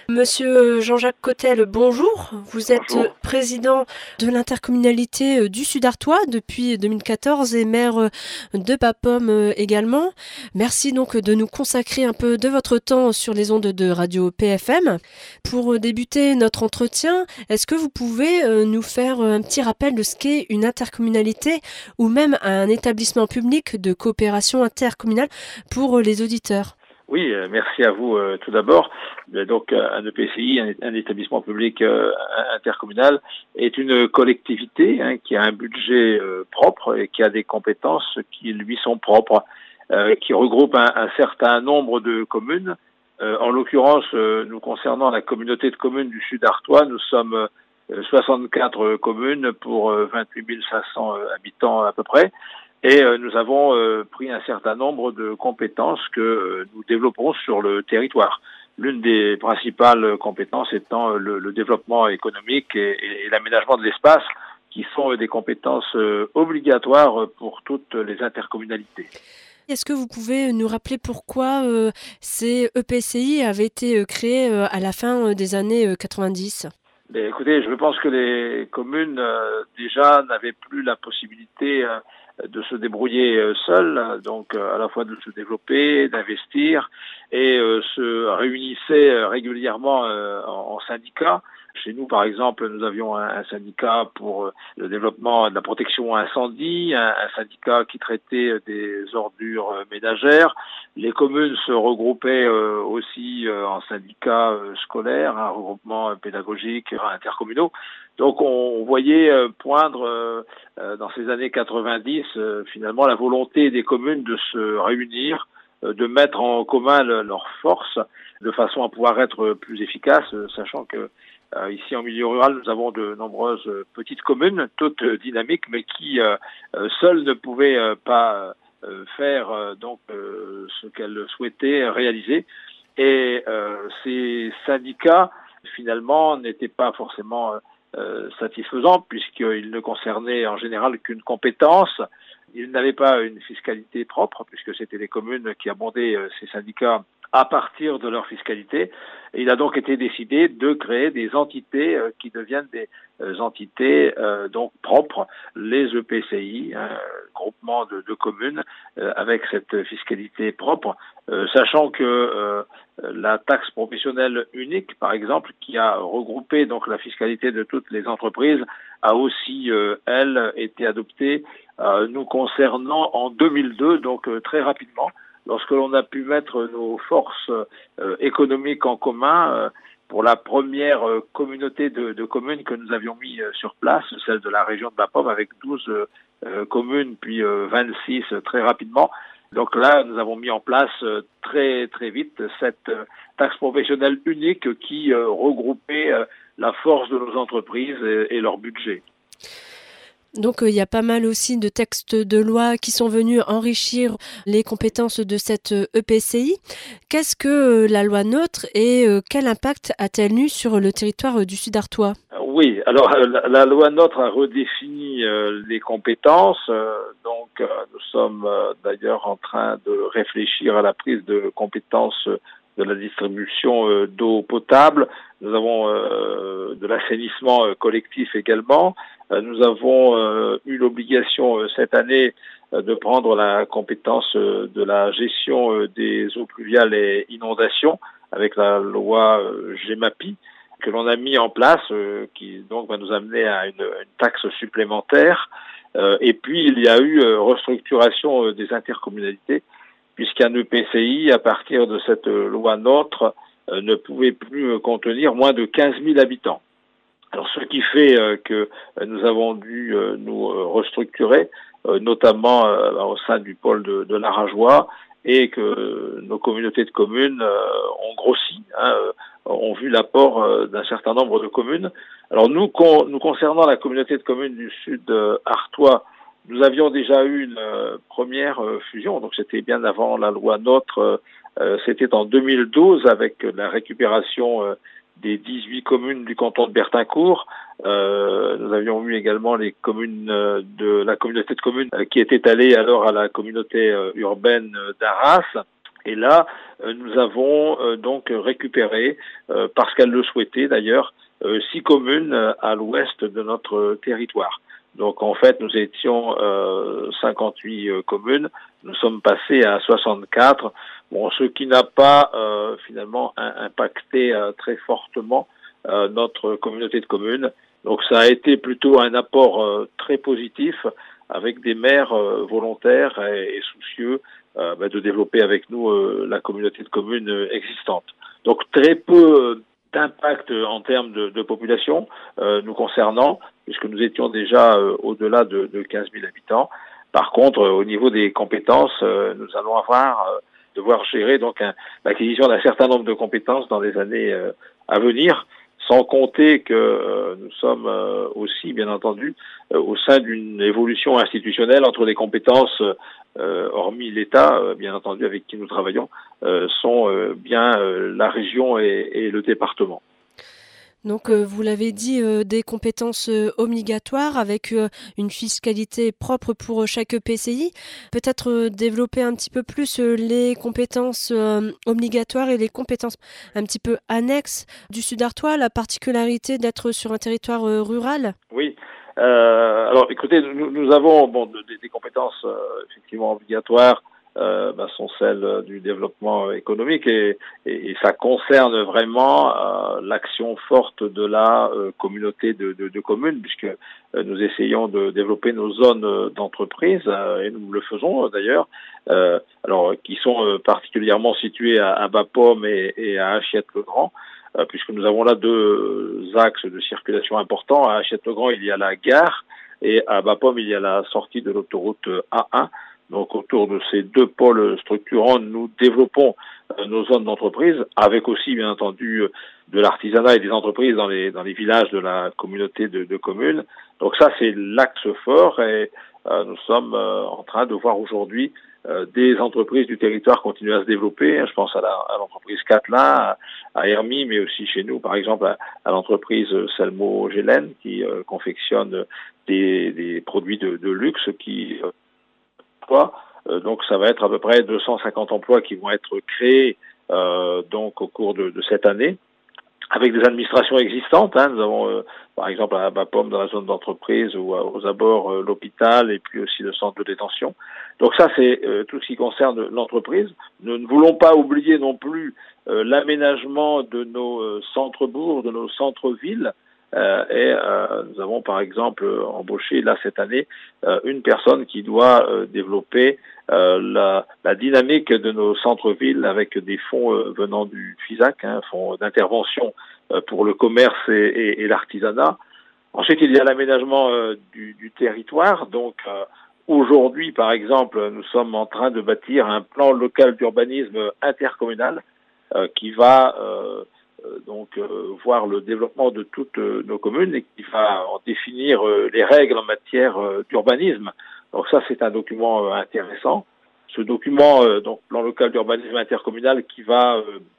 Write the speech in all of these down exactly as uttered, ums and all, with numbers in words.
Monsieur Jean-Jacques Cotel, bonjour. Vous êtes Bonjour. président de l'intercommunalité du Sud-Artois depuis deux mille quatorze et maire de Bapaume également. Merci donc de nous consacrer un peu de votre temps sur les ondes de radio P F M. Pour débuter notre entretien, est-ce que vous pouvez nous faire un petit rappel de ce qu'est une intercommunalité ou même un établissement public de coopération intercommunale pour les auditeurs ? Oui, euh, merci à vous euh, tout d'abord. Euh, Donc, euh, un E P C I, un, un établissement public euh, intercommunal, est une collectivité hein, qui a un budget euh, propre et qui a des compétences qui lui sont propres, euh, qui regroupe un, un certain nombre de communes. Euh, en l'occurrence, euh, nous concernant la communauté de communes du Sud-Artois, nous sommes euh, soixante-quatre communes pour euh, vingt-huit mille cinq cents euh, habitants à peu près. Et euh, nous avons euh, pris un certain nombre de compétences que euh, nous développons sur le territoire. L'une des principales compétences étant euh, le, le développement économique et, et, et l'aménagement de l'espace, qui sont euh, des compétences euh, obligatoires pour toutes les intercommunalités. Est-ce que vous pouvez nous rappeler pourquoi euh, ces E P C I avaient été euh, créés euh, à la fin euh, des années euh, quatre-vingt-dix ? Mais écoutez, je pense que les communes euh, déjà n'avaient plus la possibilité euh, de se débrouiller euh, seules, donc euh, à la fois de se développer, d'investir, et euh, se réunissaient euh, régulièrement euh, en, en syndicats. Chez nous, par exemple, nous avions un, un syndicat pour euh, le développement de la protection incendie, un, un syndicat qui traitait euh, des ordures euh, ménagères. Les communes se regroupaient euh, aussi euh, en syndicats euh, scolaires, un regroupement euh, pédagogique intercommunaux. Donc on voyait euh, poindre euh, euh, dans ces années quatre-vingt-dix euh, finalement la volonté des communes de se réunir, euh, de mettre en commun le, leurs forces de façon à pouvoir être plus efficaces, euh, sachant que euh, ici en milieu rural nous avons de nombreuses euh, petites communes, toutes euh, dynamiques, mais qui euh, euh, seules ne pouvaient euh, pas euh, faire euh, donc euh, ce qu'elles souhaitaient réaliser. Et euh, ces syndicats finalement n'étaient pas forcément euh, satisfaisants puisqu'ils ne concernaient en général qu'une compétence. Ils n'avaient pas une fiscalité propre puisque c'était les communes qui abondaient euh, ces syndicats à partir de leur fiscalité. Et il a donc été décidé de créer des entités euh, qui deviennent des euh, entités euh, donc propres, les E P C I, un groupement de, de communes euh, avec cette fiscalité propre, euh, sachant que euh, la taxe professionnelle unique, par exemple, qui a regroupé donc la fiscalité de toutes les entreprises, a aussi, euh, elle, été adoptée euh, nous concernant en deux mille deux, donc euh, très rapidement, lorsque l'on a pu mettre nos forces euh, économiques en commun euh, pour la première euh, communauté de, de communes que nous avions mis euh, sur place, celle de la région de Bapaume, avec douze euh, communes, puis euh, vingt-six euh, très rapidement. Donc là, nous avons mis en place euh, très très vite cette euh, taxe professionnelle unique qui euh, regroupait euh, la force de nos entreprises et, et leur budget. Donc il euh, y a pas mal aussi de textes de loi qui sont venus enrichir les compétences de cette E P C I. Qu'est-ce que euh, la loi NOTRe et euh, quel impact a-t-elle eu sur le territoire euh, du Sud-Artois ? Oui, alors la, la loi NOTRe a redéfini euh, les compétences, euh, donc euh, nous sommes euh, d'ailleurs en train de réfléchir à la prise de compétences de la distribution euh, d'eau potable. Nous avons euh, de l'assainissement euh, collectif également. Euh, nous avons euh, eu l'obligation euh, cette année euh, de prendre la compétence euh, de la gestion euh, des eaux pluviales et inondations avec la loi euh, GEMAPI que l'on a mis en place, euh, qui donc va nous amener à une, une taxe supplémentaire. Euh, et puis il y a eu euh, restructuration euh, des intercommunalités, puisqu'un E P C I, à partir de cette euh, loi NOTRe, euh, ne pouvait plus euh, contenir moins de quinze mille habitants. Alors ce qui fait euh, que euh, nous avons dû euh, nous euh, restructurer, euh, notamment euh, au sein du pôle de, de l'Arajois, et que nos communautés de communes euh, ont grossi, hein, euh, ont vu l'apport euh, d'un certain nombre de communes. Alors nous, con, nous concernant la communauté de communes du Sud-Artois, nous avions déjà eu une euh, première euh, fusion, donc c'était bien avant la loi NOTRe, euh, c'était en deux mille douze avec la récupération euh, des dix-huit communes du canton de Bertincourt. Euh, nous avions eu également les communes euh, de la communauté de communes euh, qui était allée alors à la communauté euh, urbaine d'Arras. Et là, euh, nous avons euh, donc récupéré, euh, parce qu'elle le souhaitait d'ailleurs, euh, six communes euh, à l'ouest de notre territoire. Donc en fait, nous étions euh, cinquante-huit euh, communes, nous sommes passés à soixante-quatre, bon, ce qui n'a pas euh, finalement un, impacté euh, très fortement euh, notre communauté de communes. Donc ça a été plutôt un apport euh, très positif avec des maires euh, volontaires et, et soucieux euh, bah, de développer avec nous euh, la communauté de communes euh, existante. Donc très peu d'impact en termes de, de population euh, nous concernant, puisque nous étions déjà euh, au-delà de, de quinze mille habitants. Par contre, euh, au niveau des compétences, euh, nous allons avoir euh, devoir gérer donc un, l'acquisition d'un certain nombre de compétences dans les années euh, à venir, sans compter que euh, nous sommes euh, aussi, bien entendu, euh, au sein d'une évolution institutionnelle entre les compétences, euh, hormis l'État, euh, bien entendu, avec qui nous travaillons, euh, sont euh, bien euh, la région et, et le département. Donc, euh, vous l'avez dit, euh, des compétences euh, obligatoires avec euh, une fiscalité propre pour chaque E P C I. Peut-être euh, développer un petit peu plus euh, les compétences euh, obligatoires et les compétences un petit peu annexes du Sud-Artois, la particularité d'être sur un territoire euh, rural. Oui. Euh, alors, écoutez, nous, nous avons bon, des, des compétences euh, effectivement obligatoires. Euh, ben, sont celles du développement économique et, et, et ça concerne vraiment euh, l'action forte de la euh, communauté de, de, de communes, puisque euh, nous essayons de développer nos zones d'entreprise euh, et nous le faisons d'ailleurs, euh, alors qui sont euh, particulièrement situées à, à Bapaume et, et à Achiette-le-Grand, euh, puisque nous avons là deux axes de circulation importants. À Achiette-le-Grand, il y a la gare et à Bapaume, il y a la sortie de l'autoroute A un. Donc autour de ces deux pôles structurants, nous développons euh, nos zones d'entreprise, avec aussi bien entendu euh, de l'artisanat et des entreprises dans les dans les villages de la communauté de, de communes. Donc ça c'est l'axe fort et euh, nous sommes euh, en train de voir aujourd'hui euh, des entreprises du territoire continuer à se développer. Je pense à, la, à l'entreprise Catlin, à, à Hermie, mais aussi chez nous par exemple à, à l'entreprise Selmo Gélène qui euh, confectionne des, des produits de, de luxe qui euh, Euh, donc ça va être à peu près deux cent cinquante emplois qui vont être créés euh, donc au cours de, de cette année, avec des administrations existantes. Hein. Nous avons euh, par exemple à Bapaume dans la zone d'entreprise ou à, aux abords euh, l'hôpital et puis aussi le centre de détention. Donc ça c'est euh, tout ce qui concerne l'entreprise. Nous ne voulons pas oublier non plus euh, l'aménagement de nos euh, centres-bourgs, de nos centres-villes. Euh, et euh, nous avons par exemple embauché là cette année euh, une personne qui doit euh, développer euh, la, la dynamique de nos centres-villes avec des fonds euh, venant du FISAC, hein, fonds d'intervention euh, pour le commerce et, et, et l'artisanat. Ensuite, il y a l'aménagement euh, du, du territoire. Donc euh, aujourd'hui, par exemple, nous sommes en train de bâtir un plan local d'urbanisme intercommunal euh, qui va euh, donc euh, voir le développement de toutes euh, nos communes et qui va en définir euh, les règles en matière euh, d'urbanisme. Donc ça, c'est un document euh, intéressant. Ce document, euh, donc plan local d'urbanisme intercommunal, qui va euh,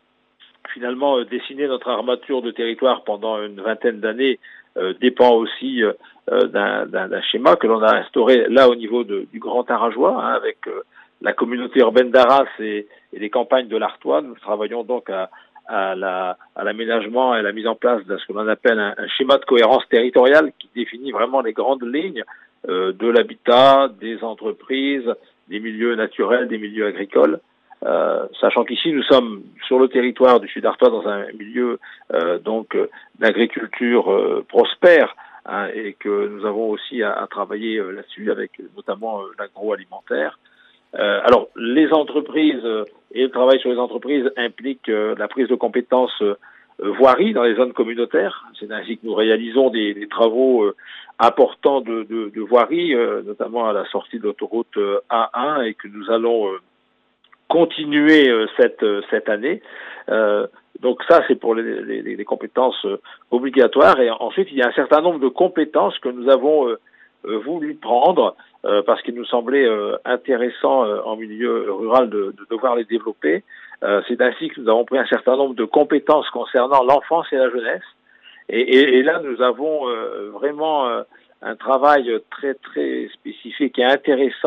finalement euh, dessiner notre armature de territoire pendant une vingtaine d'années, euh, dépend aussi euh, d'un, d'un, d'un schéma que l'on a instauré là au niveau de, du Grand Arageois, hein, avec euh, la communauté urbaine d'Arras et, et les campagnes de l'Artois. Nous travaillons donc à à, la, à l'aménagement et à la mise en place de ce que l'on appelle un, un schéma de cohérence territoriale qui définit vraiment les grandes lignes euh, de l'habitat, des entreprises, des milieux naturels, des milieux agricoles. Euh, sachant qu'ici, nous sommes sur le territoire du Sud-Artois dans un milieu euh, donc euh, d'agriculture euh, prospère, hein, et que nous avons aussi à, à travailler euh, là-dessus avec notamment euh, l'agroalimentaire. Euh, alors, les entreprises euh, et le travail sur les entreprises implique euh, la prise de compétences euh, voirie dans les zones communautaires. C'est ainsi que nous réalisons des, des travaux euh, importants de, de, de voirie, euh, notamment à la sortie de l'autoroute euh, A un, et que nous allons euh, continuer euh, cette, euh, cette année. Euh, donc ça, c'est pour les, les, les compétences euh, obligatoires. Et ensuite, il y a un certain nombre de compétences que nous avons euh, voulu prendre euh, parce qu'il nous semblait euh, intéressant euh, en milieu rural de, de devoir les développer. Euh, c'est ainsi que nous avons pris un certain nombre de compétences concernant l'enfance et la jeunesse. Et, et, et là, nous avons euh, vraiment euh, un travail très très spécifique et intéressant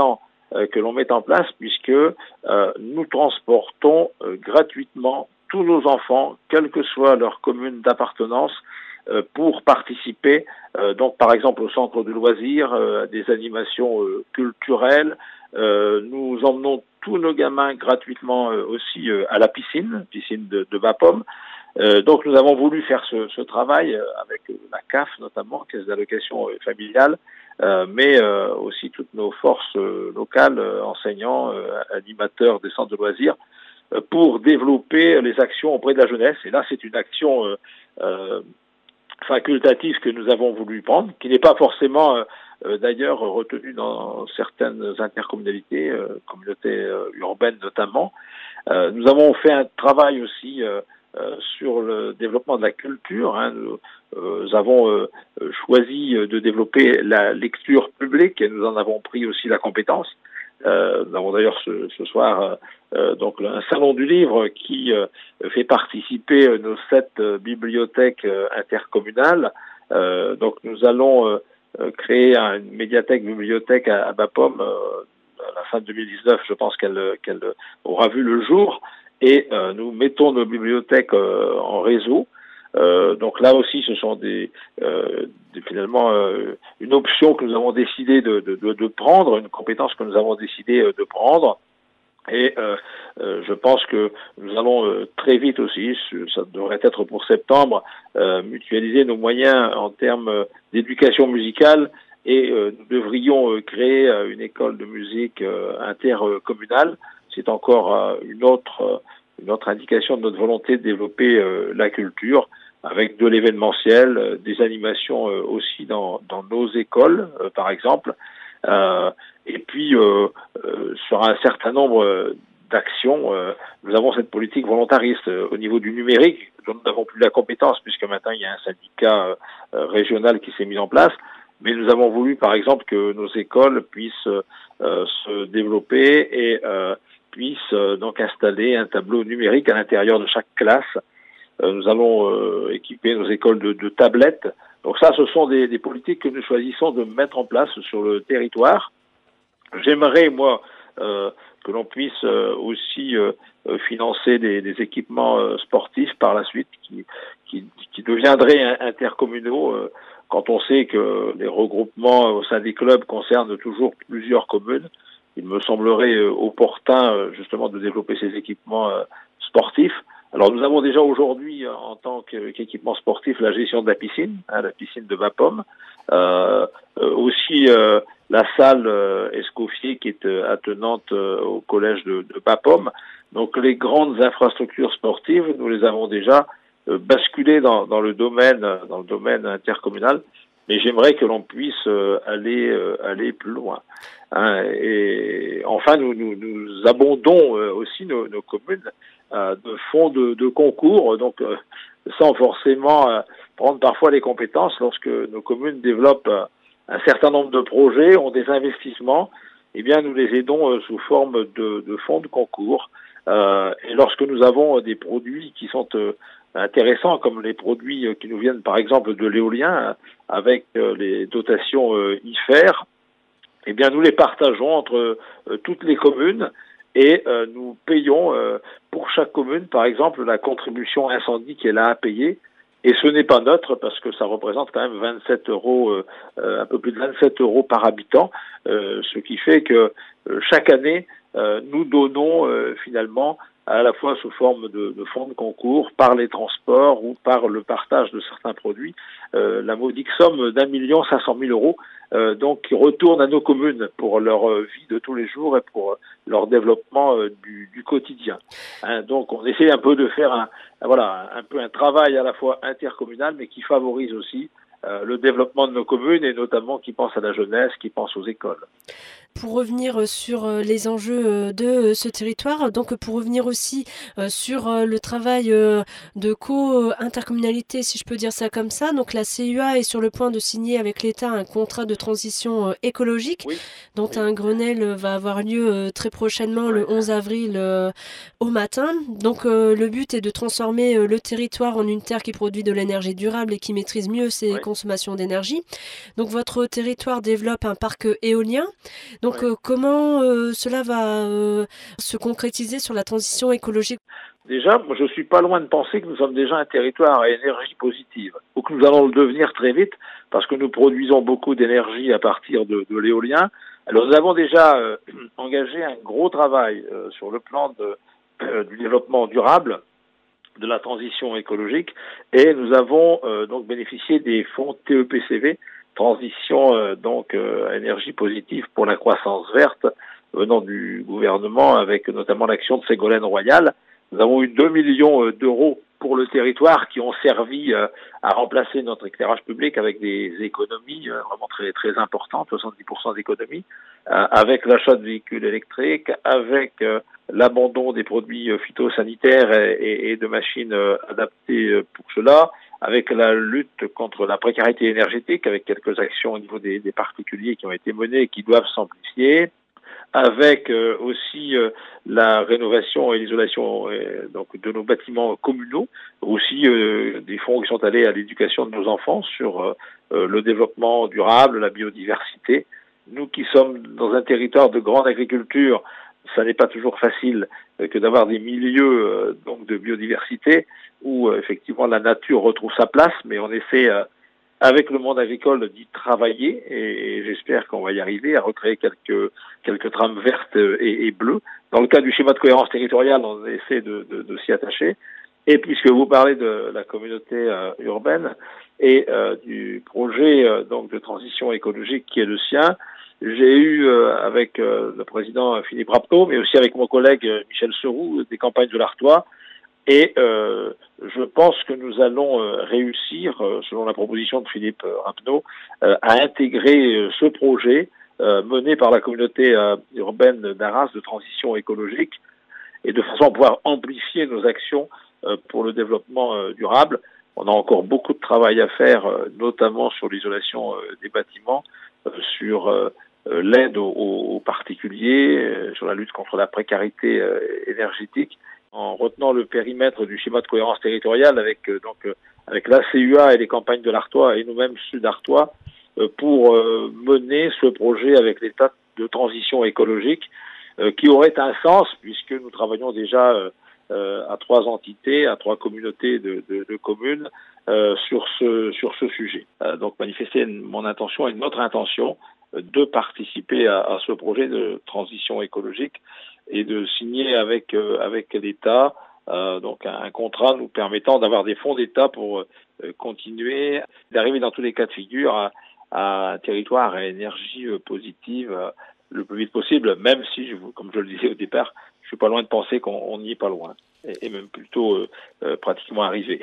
euh, que l'on met en place, puisque euh, nous transportons euh, gratuitement tous nos enfants, quelle que soit leur commune d'appartenance, euh, pour participer, euh, donc par exemple au centre de loisirs, euh, à des animations euh, culturelles. Euh, nous emmenons tous nos gamins gratuitement euh, aussi euh, à la piscine, piscine de, de Bapaume. Euh, donc nous avons voulu faire ce, ce travail euh, avec la C A F notamment, Caisse d'allocation euh, familiale, euh, mais euh, aussi toutes nos forces euh, locales, euh, enseignants, euh, animateurs des centres de loisirs, euh, pour développer les actions auprès de la jeunesse. Et là, c'est une action euh, euh, facultative que nous avons voulu prendre, qui n'est pas forcément euh, euh, d'ailleurs retenue dans certaines intercommunalités, euh, communautés euh, urbaines notamment. Euh, nous avons fait un travail aussi euh, euh, sur le développement de la culture. Hein. Nous, euh, nous avons euh, choisi de développer la lecture publique et nous en avons pris aussi la compétence. Euh, nous avons d'ailleurs ce, ce soir euh, donc un salon du livre qui euh, fait participer nos sept euh, bibliothèques euh, intercommunales. Euh, donc nous allons euh, créer une médiathèque bibliothèque à, à Bapaume euh, à la fin de deux mille dix-neuf. Je pense qu'elle qu'elle aura vu le jour et euh, nous mettons nos bibliothèques euh, en réseau. Euh, donc là aussi, ce sont des, euh, des finalement euh, une option que nous avons décidé de, de, de, de prendre, une compétence que nous avons décidé de prendre. Et euh, euh, je pense que nous allons euh, très vite aussi, ça devrait être pour septembre, euh, mutualiser nos moyens en termes d'éducation musicale et euh, nous devrions euh, créer euh, une école de musique euh, intercommunale. C'est encore euh, une autre euh, une autre indication de notre volonté de développer euh, la culture avec de l'événementiel, euh, des animations euh, aussi dans, dans nos écoles, euh, par exemple, euh, et puis euh, euh, sur un certain nombre d'actions, euh, nous avons cette politique volontariste euh, au niveau du numérique, dont nous n'avons plus la compétence, puisque maintenant il y a un syndicat euh, régional qui s'est mis en place, mais nous avons voulu, par exemple, que nos écoles puissent euh, se développer et euh, puissent euh, donc installer un tableau numérique à l'intérieur de chaque classe. Euh, nous allons euh, équiper nos écoles de, de tablettes. Donc ça, ce sont des, des politiques que nous choisissons de mettre en place sur le territoire. J'aimerais, moi, euh, que l'on puisse euh, aussi euh, financer des, des équipements euh, sportifs par la suite qui, qui, qui deviendraient intercommunaux euh, quand on sait que les regroupements au sein des clubs concernent toujours plusieurs communes. Il me semblerait euh, opportun euh, justement de développer ces équipements euh, sportifs. Alors nous avons déjà aujourd'hui euh, en tant qu'équipement sportif la gestion de la piscine, hein, la piscine de Bapaume, euh, euh, aussi euh, la salle euh, Escoffier qui est euh, attenante euh, au collège de, de Bapaume. Donc les grandes infrastructures sportives, nous les avons déjà euh, basculées dans, dans le domaine dans le domaine intercommunal. Mais j'aimerais que l'on puisse euh, aller euh, aller plus loin. Hein. Et enfin, nous nous, nous abondons euh, aussi nos, nos communes euh, de fonds de, de concours, donc euh, sans forcément euh, prendre parfois les compétences. Lorsque nos communes développent euh, un certain nombre de projets, ont des investissements, eh bien nous les aidons euh, sous forme de, de fonds de concours. Euh, et lorsque nous avons des produits qui sont euh, intéressants, comme les produits qui nous viennent par exemple de l'éolien, avec les dotations I F E R, eh bien nous les partageons entre toutes les communes et nous payons pour chaque commune, par exemple, la contribution incendie qu'elle a à payer. Et ce n'est pas neutre parce que ça représente quand même vingt-sept euros, euh, un peu plus de vingt-sept euros par habitant, euh, ce qui fait que euh, chaque année, euh, nous donnons euh, finalement à la fois sous forme de, de fonds de concours, par les transports ou par le partage de certains produits, euh, la modique somme d'un million cinq cent mille euros, euh, donc qui retourne à nos communes pour leur euh, vie de tous les jours et pour euh, leur développement euh, du, du quotidien. Hein, donc on essaie un peu de faire un, voilà, un peu un travail à la fois intercommunal, mais qui favorise aussi euh, le développement de nos communes et notamment qui pense à la jeunesse, qui pense aux écoles. Pour revenir sur les enjeux de ce territoire, donc pour revenir aussi sur le travail de co-intercommunalité, si je peux dire ça comme ça, donc la C U A est sur le point de signer avec l'État un contrat de transition écologique, oui. dont oui. un Grenelle va avoir lieu très prochainement, le onze avril au matin. Donc le but est de transformer le territoire en une terre qui produit de l'énergie durable et qui maîtrise mieux ses oui. consommations d'énergie. Donc votre territoire développe un parc éolien. Donc, Donc Ouais. euh, comment euh, cela va euh, se concrétiser sur la transition écologique? Déjà, moi, je suis pas loin de penser que nous sommes déjà un territoire à énergie positive, ou que nous allons le devenir très vite, parce que nous produisons beaucoup d'énergie à partir de, de l'éolien. Alors nous avons déjà euh, engagé un gros travail euh, sur le plan de, euh, du développement durable, de la transition écologique, et nous avons euh, donc bénéficié des fonds T E P C V, transition euh, donc euh, énergie positive pour la croissance verte, venant du gouvernement, avec notamment l'action de Ségolène Royal. Nous avons eu deux millions d'euros pour le territoire qui ont servi euh, à remplacer notre éclairage public avec des économies euh, vraiment très très importantes, soixante-dix pour cent d'économies, euh, avec l'achat de véhicules électriques, avec euh, l'abandon des produits phytosanitaires et, et, et de machines euh, adaptées pour cela, avec la lutte contre la précarité énergétique, avec quelques actions au niveau des, des particuliers qui ont été menées et qui doivent s'amplifier, avec euh, aussi euh, la rénovation et l'isolation euh, donc de nos bâtiments communaux, aussi euh, des fonds qui sont allés à l'éducation de nos enfants sur euh, euh, le développement durable, la biodiversité. Nous qui sommes dans un territoire de grande agriculture, ça n'est pas toujours facile euh, que d'avoir des milieux euh, donc de biodiversité où euh, effectivement la nature retrouve sa place, mais on essaie euh, avec le monde agricole d'y travailler, et, et j'espère qu'on va y arriver à recréer quelques quelques trames vertes et, et bleues. Dans le cas du schéma de cohérence territoriale, on essaie de, de, de s'y attacher. Et puisque vous parlez de la communauté euh, urbaine et euh, du projet euh, donc de transition écologique qui est le sien, j'ai eu euh, avec euh, le président Philippe Rapneau, mais aussi avec mon collègue euh, Michel Seroux, des campagnes de l'Artois. Et euh, je pense que nous allons euh, réussir, euh, selon la proposition de Philippe euh, Rapneau, euh, à intégrer euh, ce projet euh, mené par la communauté euh, urbaine d'Arras de transition écologique, et de façon à pouvoir amplifier nos actions euh, pour le développement euh, durable. On a encore beaucoup de travail à faire, euh, notamment sur l'isolation euh, des bâtiments, euh, sur euh, l'aide aux, aux particuliers, euh, sur la lutte contre la précarité euh, énergétique, en retenant le périmètre du schéma de cohérence territoriale avec euh, donc euh, avec l'A C U A et les campagnes de l'Artois et nous-mêmes Sud-Artois euh, pour euh, mener ce projet avec l'État de transition écologique euh, qui aurait un sens puisque nous travaillons déjà euh, euh, à trois entités, à trois communautés de, de, de communes euh, sur ce sur ce sujet. Euh, donc manifester mon intention et notre intention euh, de participer à, à ce projet de transition écologique et de signer avec euh, avec l'État euh, donc un, un contrat nous permettant d'avoir des fonds d'État pour euh, continuer d'arriver dans tous les cas de figure à, à un territoire à énergie euh, positive euh, le plus vite possible, même si, je, comme je le disais au départ, je suis pas loin de penser qu'on n'y est pas loin, et, et même plutôt euh, euh, pratiquement arrivé.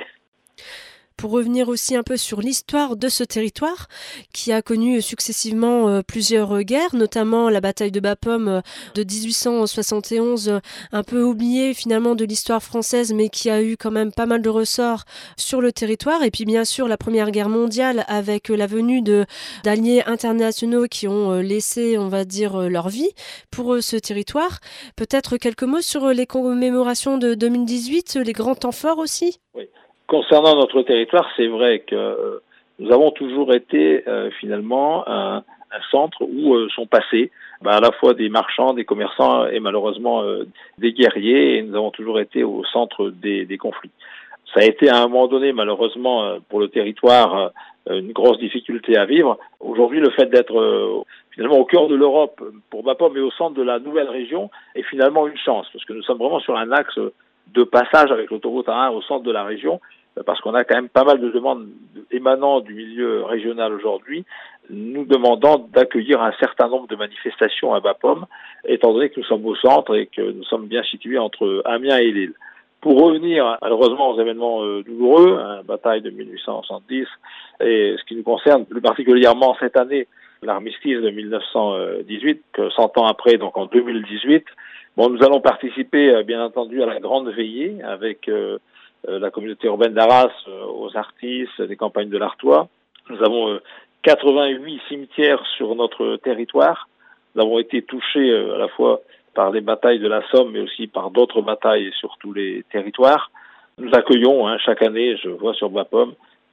Pour revenir aussi un peu sur l'histoire de ce territoire, qui a connu successivement euh, plusieurs guerres, notamment la bataille de Bapaume euh, de dix-huit cent soixante et onze, euh, un peu oubliée finalement de l'histoire française, mais qui a eu quand même pas mal de ressorts sur le territoire. Et puis bien sûr la Première Guerre mondiale, avec euh, la venue de, d'alliés internationaux qui ont euh, laissé, on va dire, euh, leur vie pour euh, ce territoire. Peut-être quelques mots sur euh, les commémorations de deux mille dix-huit, les grands temps forts aussi? Oui. Concernant notre territoire, c'est vrai que euh, nous avons toujours été euh, finalement un, un centre où euh, sont passés ben, à la fois des marchands, des commerçants et malheureusement euh, des guerriers, et nous avons toujours été au centre des, des conflits. Ça a été à un moment donné, malheureusement, euh, pour le territoire, euh, une grosse difficulté à vivre. Aujourd'hui, le fait d'être euh, finalement au cœur de l'Europe pour Bapaume, mais au centre de la nouvelle région, est finalement une chance, parce que nous sommes vraiment sur un axe de passage avec l'autoroute A un au centre de la région, parce qu'on a quand même pas mal de demandes émanant du milieu régional aujourd'hui, nous demandant d'accueillir un certain nombre de manifestations à Bapaume, étant donné que nous sommes au centre et que nous sommes bien situés entre Amiens et Lille. Pour revenir malheureusement aux événements euh, douloureux, la hein, bataille de mille huit cent soixante-dix, et ce qui nous concerne plus particulièrement cette année, l'armistice de mille neuf cent dix-huit, que cent ans après, donc en deux mille dix-huit, bon, nous allons participer bien entendu à la grande veillée avec euh, la communauté urbaine d'Arras, euh, aux artistes, des campagnes de l'Artois. Nous avons euh, quatre-vingt-huit cimetières sur notre territoire. Nous avons été touchés euh, à la fois par les batailles de la Somme, mais aussi par d'autres batailles sur tous les territoires. Nous accueillons hein, chaque année, je vois sur Bapaume,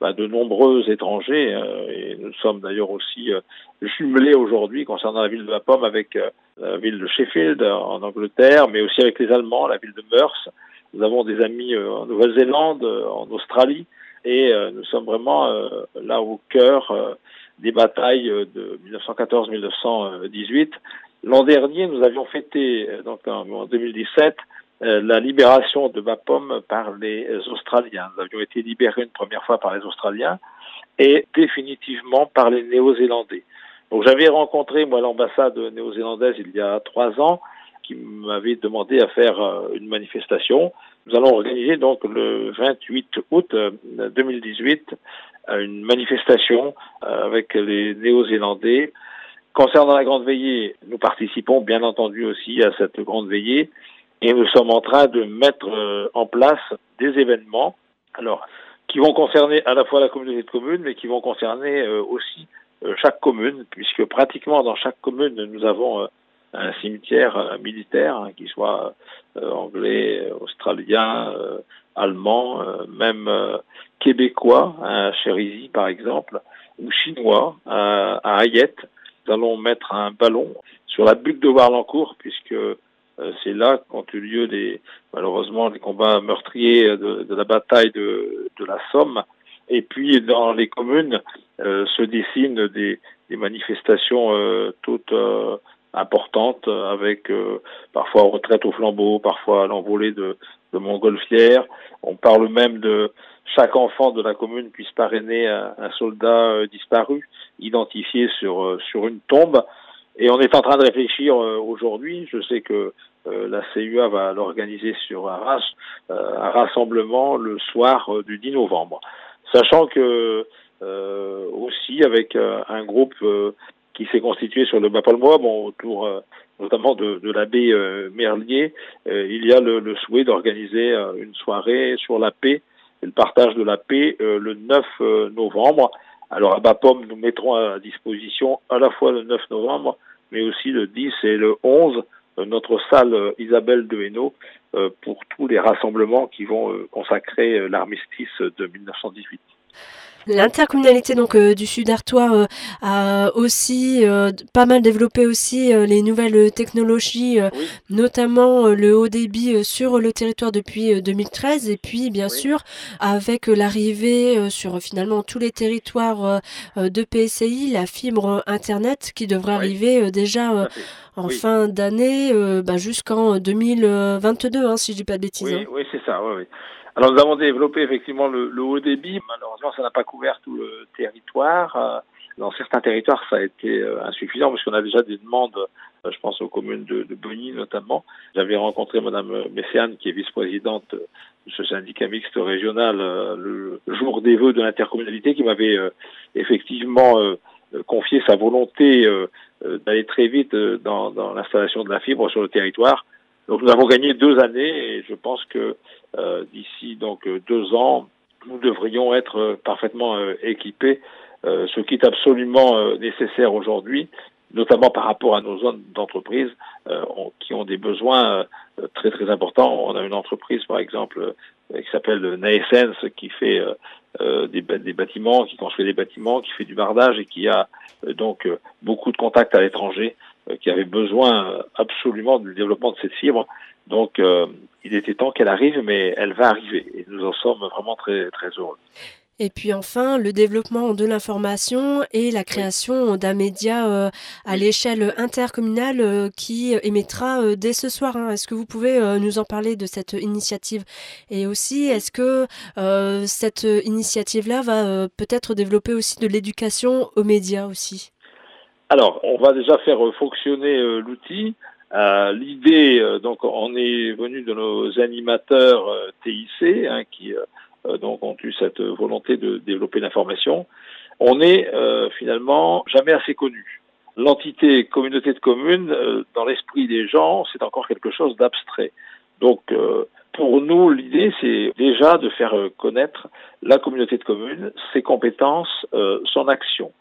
bah, de nombreux étrangers, euh, et nous sommes d'ailleurs aussi euh, jumelés aujourd'hui concernant la ville de Bapaume avec euh, la ville de Sheffield en Angleterre, mais aussi avec les Allemands, la ville de Moers. Nous avons des amis euh, en Nouvelle-Zélande, euh, en Australie, et euh, nous sommes vraiment euh, là au cœur euh, des batailles de dix-neuf cent quatorze à dix-neuf cent dix-huit. L'an dernier, nous avions fêté, donc en deux mille dix-sept, euh, la libération de Bapaume par les Australiens. Nous avions été libérés une première fois par les Australiens et définitivement par les Néo-Zélandais. Donc j'avais rencontré, moi, l'ambassade néo-zélandaise il y a trois ans, qui m'avait demandé à faire euh, une manifestation. Nous allons organiser donc le vingt-huit août deux mille dix-huit une manifestation euh, avec les Néo-Zélandais. Concernant la grande veillée, nous participons bien entendu aussi à cette grande veillée et nous sommes en train de mettre euh, en place des événements, alors qui vont concerner à la fois la communauté de communes, mais qui vont concerner euh, aussi euh, chaque commune, puisque pratiquement dans chaque commune nous avons euh, un cimetière euh, militaire, hein, qui soit euh, anglais, australien, euh, allemand, euh, même euh, québécois, hein, à Chérisy par exemple, ou chinois à, à Hayette. Nous allons mettre un ballon sur la butte de Warlencourt, puisque euh, c'est là qu'ont eu lieu les, malheureusement les combats meurtriers de, de la bataille de, de la Somme. Et puis dans les communes euh, se dessinent des, des manifestations euh, toutes euh, importantes, avec euh, parfois retraite au flambeau, parfois l'envolée de, de montgolfières. On parle même de chaque enfant de la commune puisse parrainer un, un soldat euh, disparu, identifié sur euh, sur une tombe. Et on est en train de réfléchir euh, aujourd'hui. Je sais que euh, la C U A va l'organiser sur Arras, euh, un rassemblement le soir euh, du dix novembre. Sachant que euh, aussi avec euh, un groupe euh, qui s'est constitué sur le Bas-Palmois, bon, autour euh, notamment de, de l'abbé euh, Merlier, euh, il y a le, le souhait d'organiser euh, une soirée sur la paix et le partage de la paix euh, le neuf novembre. Alors à Bapaume, nous mettrons à disposition à la fois le neuf novembre, mais aussi le dix et le onze, euh, notre salle euh, Isabelle de Hainaut, euh, pour tous les rassemblements qui vont euh, consacrer euh, l'armistice de dix-neuf cent dix-huit. L'intercommunalité donc euh, du Sud Artois euh, a aussi euh, pas mal développé aussi euh, les nouvelles technologies, euh, oui. notamment euh, le haut débit euh, sur le territoire depuis euh, deux mille treize, et puis bien oui. sûr avec euh, l'arrivée euh, sur finalement tous les territoires euh, de P S I, la fibre internet qui devrait oui. arriver euh, déjà euh, en oui. fin d'année euh, bah, jusqu'en deux mille vingt-deux, hein, si je dis pas de bêtises. Oui, hein. oui c'est ça. Oui, oui. Alors nous avons développé effectivement le, le haut débit. Malheureusement, ça n'a pas couvert tout le territoire. Dans certains territoires, ça a été insuffisant parce qu'on a déjà des demandes. Je pense aux communes de, de Bonny notamment. J'avais rencontré Madame Messiane, qui est vice-présidente de ce syndicat mixte régional, le jour des vœux de l'intercommunalité, qui m'avait effectivement confié sa volonté d'aller très vite dans, dans l'installation de la fibre sur le territoire. Donc nous avons gagné deux années et je pense que euh, d'ici donc deux ans, nous devrions être euh, parfaitement euh, équipés, euh, ce qui est absolument euh, nécessaire aujourd'hui, notamment par rapport à nos zones d'entreprise euh, on, qui ont des besoins euh, très très importants. On a une entreprise par exemple euh, qui s'appelle Naessens, qui fait euh, euh, des, des bâtiments, qui construit des bâtiments, qui fait du bardage et qui a euh, donc euh, beaucoup de contacts à l'étranger, qui avait besoin absolument du développement de cette fibre. Donc, euh, il était temps qu'elle arrive, mais elle va arriver. Et nous en sommes vraiment très, très heureux. Et puis enfin, le développement de l'information et la création oui. d'un média euh, à oui. l'échelle intercommunale euh, qui émettra euh, dès ce soir. Hein. Est-ce que vous pouvez euh, nous en parler de cette initiative? Et aussi, est-ce que euh, cette initiative-là va euh, peut-être développer aussi de l'éducation aux médias aussi? Alors, on va déjà faire fonctionner euh, l'outil. Euh, l'idée, euh, donc, on est venu de nos animateurs euh, T I C, hein, qui euh, donc ont eu cette volonté de développer l'information. On est euh, finalement jamais assez connu. L'entité communauté de communes, euh, dans l'esprit des gens, c'est encore quelque chose d'abstrait. Donc, euh, pour nous, l'idée, c'est déjà de faire connaître la communauté de communes, ses compétences, euh, son action.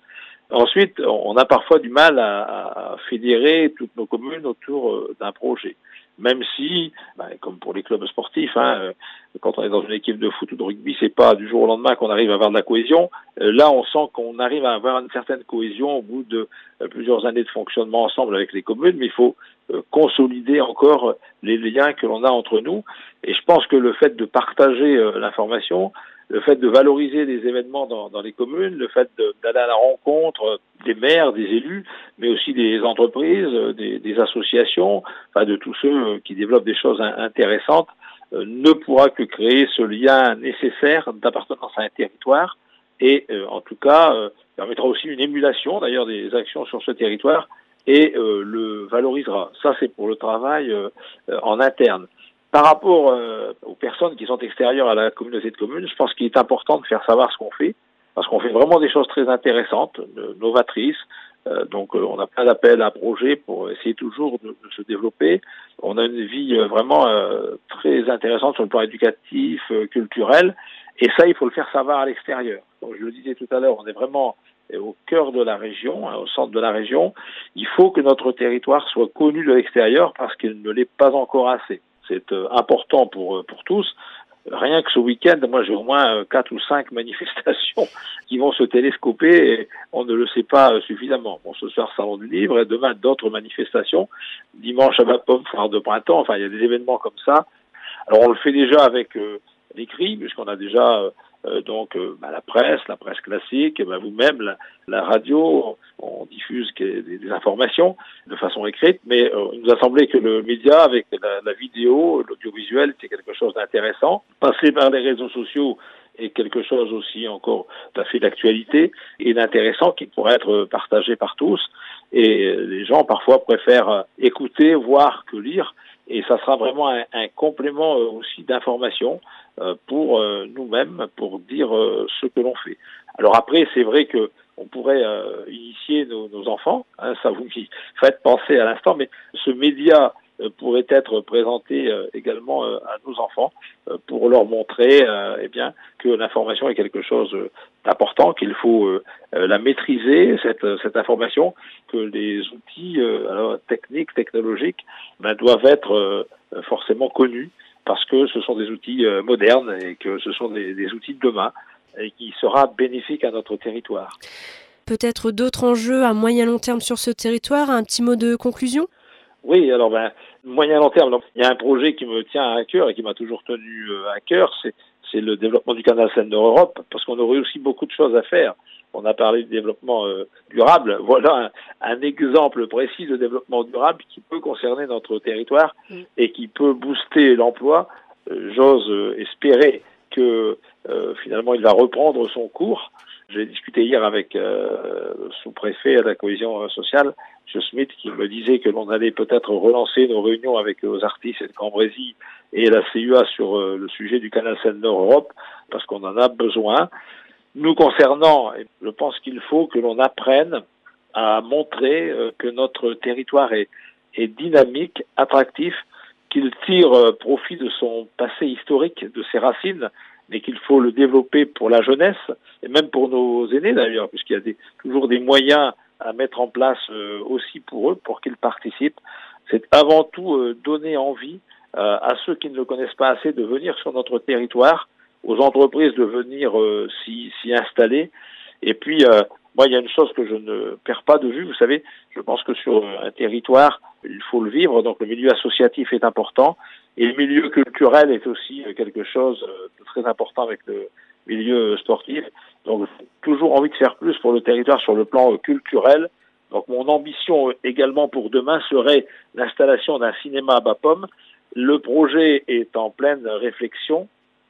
Ensuite, on a parfois du mal à, à fédérer toutes nos communes autour d'un projet. Même si, ben, comme pour les clubs sportifs, hein, quand on est dans une équipe de foot ou de rugby, c'est pas du jour au lendemain qu'on arrive à avoir de la cohésion. Là, on sent qu'on arrive à avoir une certaine cohésion au bout de plusieurs années de fonctionnement ensemble avec les communes, mais il faut consolider encore les liens que l'on a entre nous. Et je pense que le fait de partager l'information, le fait de valoriser les événements dans, dans les communes, le fait de, d'aller à la rencontre des maires, des élus, mais aussi des entreprises, des, des associations, enfin de tous ceux qui développent des choses intéressantes, euh, ne pourra que créer ce lien nécessaire d'appartenance à un territoire et euh, en tout cas euh, permettra aussi une émulation d'ailleurs des actions sur ce territoire et euh, le valorisera. Ça c'est pour le travail euh, en interne. Par rapport euh, aux personnes qui sont extérieures à la communauté de communes, je pense qu'il est important de faire savoir ce qu'on fait, parce qu'on fait vraiment des choses très intéressantes, de, novatrices. Euh, donc euh, on a plein d'appels à projets pour essayer toujours de, de se développer. On a une vie euh, vraiment euh, très intéressante sur le plan éducatif, euh, culturel, et ça il faut le faire savoir à l'extérieur. Donc je le disais tout à l'heure, on est vraiment au cœur de la région, hein, au centre de la région. Il faut que notre territoire soit connu de l'extérieur parce qu'il ne l'est pas encore assez. C'est euh, important pour pour tous. Rien que ce week-end, moi j'ai au moins quatre ou cinq manifestations qui vont se télescoper et on ne le sait pas suffisamment. Bon, ce soir Salon du Livre et demain d'autres manifestations. Dimanche à Bapaume, foire de printemps. Enfin, il y a des événements comme ça. Alors on le fait déjà avec euh, l'écrit, puisqu'on a déjà euh, euh, donc euh, bah, la presse, la presse classique, bah, vous-même la, la radio. On diffuse des, des informations de façon écrite, mais euh, il nous a semblé que le média, avec la, la vidéo, l'audiovisuel, c'est quelque chose d'intéressant. Passer par les réseaux sociaux est quelque chose aussi encore tout à fait d'actualité et d'intéressant qui pourrait être partagé par tous. Et les gens parfois préfèrent écouter, voir que lire. Et ça sera vraiment un, un complément euh, aussi d'information euh, pour euh, nous-mêmes, pour dire euh, ce que l'on fait. Alors après, c'est vrai que on pourrait euh, initier nos, nos enfants, hein, ça vous m'y faites penser à l'instant, mais ce média euh, pourrait être présenté euh, également euh, à nos enfants euh, pour leur montrer euh, eh bien, que l'information est quelque chose d'important, qu'il faut euh, la maîtriser, cette, cette information, que les outils euh, alors, techniques, technologiques ben, doivent être euh, forcément connus parce que ce sont des outils euh, modernes et que ce sont des, des outils de demain et qui sera bénéfique à notre territoire. Peut-être d'autres enjeux à moyen long terme sur ce territoire, un petit mot de conclusion ? Oui, alors ben, moyen long terme, donc, il y a un projet qui me tient à cœur et qui m'a toujours tenu à cœur, c'est, c'est le développement du canal Seine-Nord-Europe, parce qu'on aurait aussi beaucoup de choses à faire. On a parlé de développement euh, durable, voilà un, un exemple précis de développement durable qui peut concerner notre territoire et qui peut booster l'emploi. Euh, j'ose euh, espérer que euh, finalement il va reprendre son cours. J'ai discuté hier avec euh, le sous-préfet à la cohésion sociale, M. Smith, qui me disait que l'on allait peut-être relancer nos réunions avec aux artistes et de Cambrésis et la C U A sur euh, le sujet du canal Seine-Nord-Europe, parce qu'on en a besoin. Nous concernant, je pense qu'il faut que l'on apprenne à montrer euh, que notre territoire est, est dynamique, attractif, qu'il tire euh, profit de son passé historique, de ses racines, mais qu'il faut le développer pour la jeunesse, et même pour nos aînés d'ailleurs, puisqu'il y a des, toujours des moyens à mettre en place euh, aussi pour eux, pour qu'ils participent. C'est avant tout euh, donner envie euh, à ceux qui ne le connaissent pas assez de venir sur notre territoire, aux entreprises de venir euh, s'y, s'y installer. Et puis, euh, moi, il y a une chose que je ne perds pas de vue, vous savez, je pense que sur un territoire, il faut le vivre, donc le milieu associatif est important, et le milieu culturel est aussi quelque chose de très important avec le milieu sportif. Donc, j'ai toujours envie de faire plus pour le territoire sur le plan culturel. Donc, mon ambition également pour demain serait l'installation d'un cinéma à Bapaume. Le projet est en pleine réflexion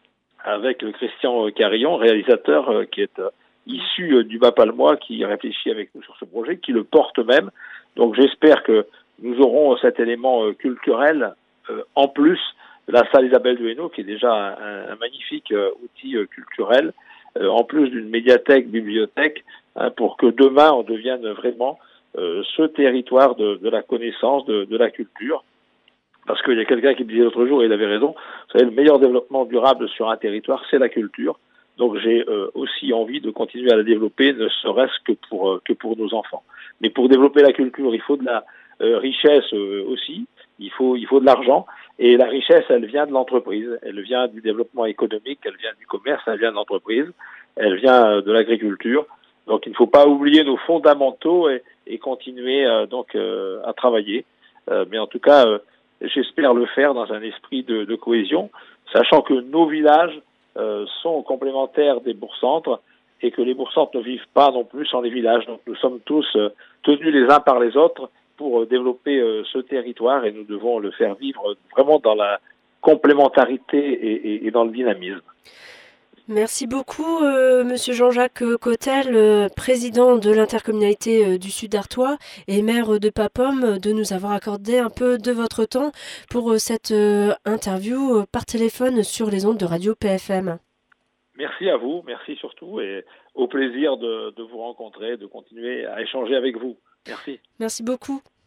avec Christian Carillon, réalisateur qui est issu du Bas-Palmois, qui réfléchit avec nous sur ce projet, qui le porte même. Donc, j'espère que nous aurons cet élément culturel euh, en plus de la salle Isabelle de Hainaut, qui est déjà un, un magnifique euh, outil euh, culturel, euh, en plus d'une médiathèque, bibliothèque, hein, pour que demain on devienne vraiment euh, ce territoire de, de la connaissance, de, de la culture. Parce qu'il y a quelqu'un qui me disait l'autre jour, et il avait raison, vous savez, le meilleur développement durable sur un territoire, c'est la culture. Donc j'ai euh, aussi envie de continuer à la développer, ne serait-ce que pour euh, que pour nos enfants. Mais pour développer la culture, il faut de la euh, richesse euh, aussi. Il faut il faut de l'argent. Et la richesse, elle vient de l'entreprise. Elle vient du développement économique. Elle vient du commerce. Elle vient de l'entreprise. Elle vient euh, de l'agriculture. Donc il ne faut pas oublier nos fondamentaux et, et continuer euh, donc euh, à travailler. Euh, mais en tout cas, euh, j'espère le faire dans un esprit de, de cohésion, sachant que nos villages euh, sont complémentaires des bourgs-centres et que les bourgs-centres ne vivent pas non plus sans les villages. Donc nous sommes tous euh, tenus les uns par les autres pour euh, développer euh, ce territoire et nous devons le faire vivre vraiment dans la complémentarité et, et, et dans le dynamisme. Merci beaucoup, euh, Monsieur Jean-Jacques Cotel, euh, président de l'intercommunalité euh, du Sud Artois et maire de Papom, de nous avoir accordé un peu de votre temps pour euh, cette euh, interview euh, par téléphone sur les ondes de Radio P F M. Merci à vous, merci surtout et au plaisir de, de vous rencontrer, de continuer à échanger avec vous. Merci. Merci beaucoup.